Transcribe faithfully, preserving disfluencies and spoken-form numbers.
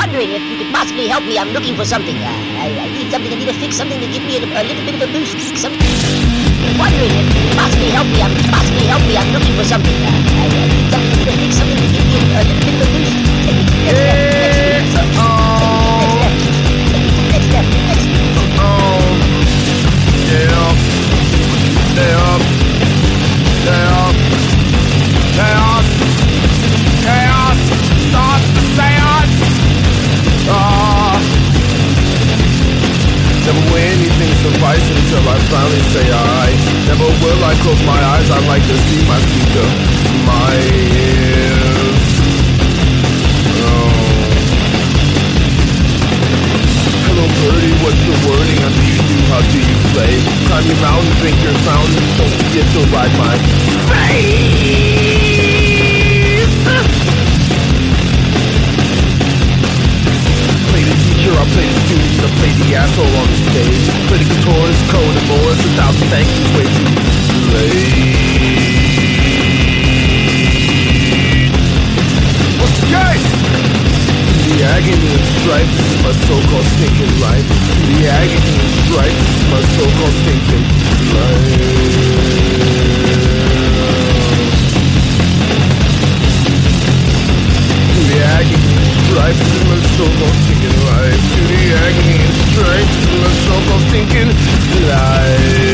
wondering if you could possibly help me. I'm looking for something. Uh, I, I need something. I need to fix something to give me a, a little bit of a boost. Something. Wondering if you could possibly help me. I'm possibly help me. I'm looking for something. Uh, I, I need something. I need to fix something to give me a, a little bit of a boost. Take me to the next step. Next step. Take me to the next step. Next step. Oh, yeah. Stay up. Stay up. Chaos. Chaos. Start the seance. Ah. Never will anything suffice until I finally say I. Never will I close my eyes. I like to see my speaker. My ears. Oh. Hello birdie, what's the wording? How do you do? How do you play? Climb your mountain, drink your fountain. Don't forget to ride my face. Play the teacher, I'll play the student, I'll play the asshole on the stage. Play the guitarist, code and more, a thousand thank yous way too late. What's the case? The agony and strife, this is my so-called stinking life. The agony and strife, this is my so-called stinking life. The agony and strife, this is my so-called stinking life. The agony and strife, this is my so-called stinking life.